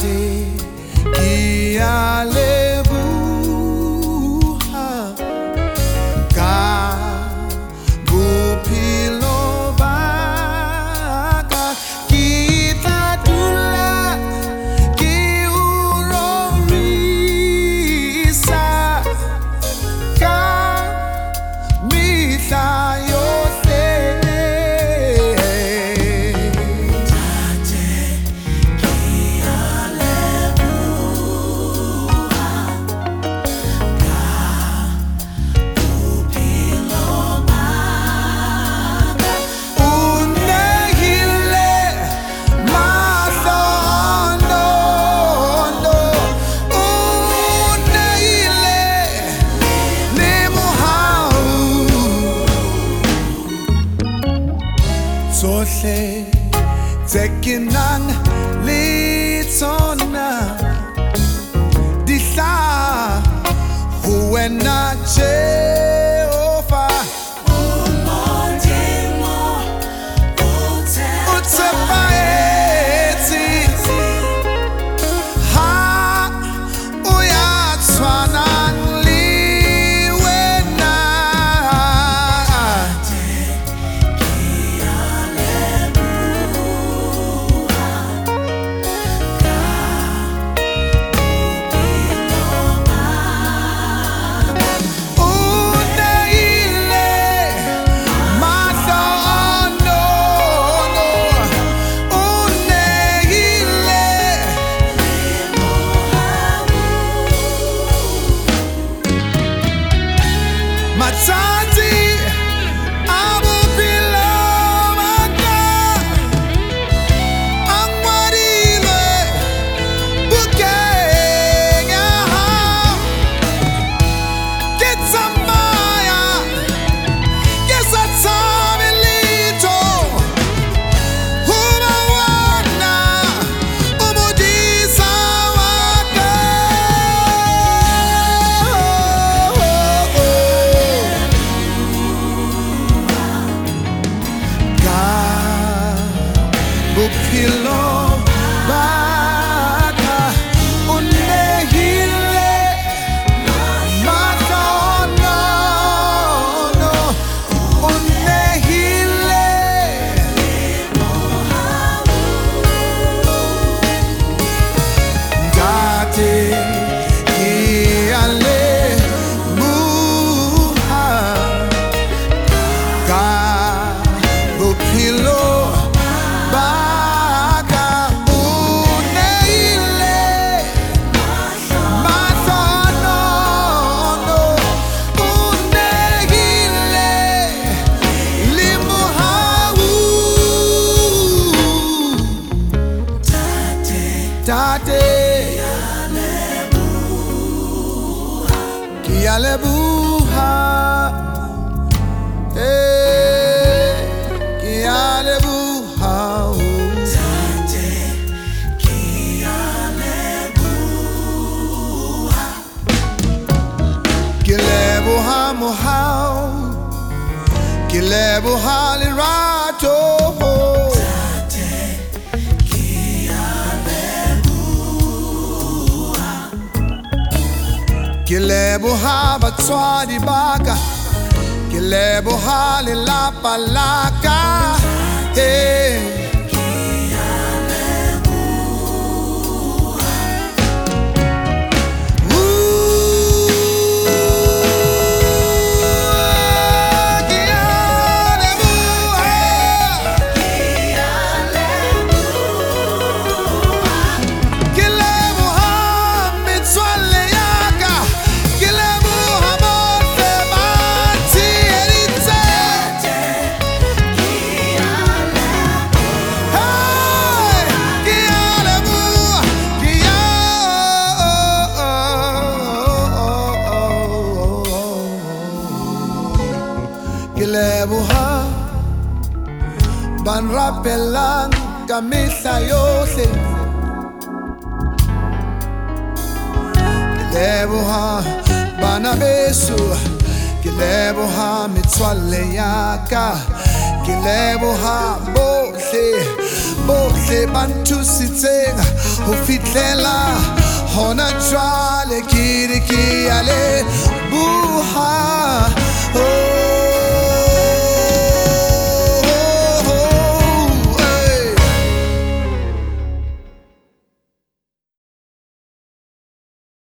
Sohle tekinan litona disa huena Jehova umondimo utsepaeti ha uyatswana Matati abupilo maka angwarile bukenya ketsamaya kesatsamilito hubawana umudisa waka Buphilo baka unehile matona no unehile date iale muha ka buphilo Kialebuha, Kialebuha, tate kialebuha Kilebuha mohau, Kilebuha lirato, tate kialebuha Kilebuha batswadi baka, Kilebuha lilapalaka, Kilebuha ban rapelang kamisa yose Kilebuha banabesu Kilebuha mitswale yaka Kilebuha bose bohle ba nthusitseng ho fihlela hona jwale ke re ke a leboha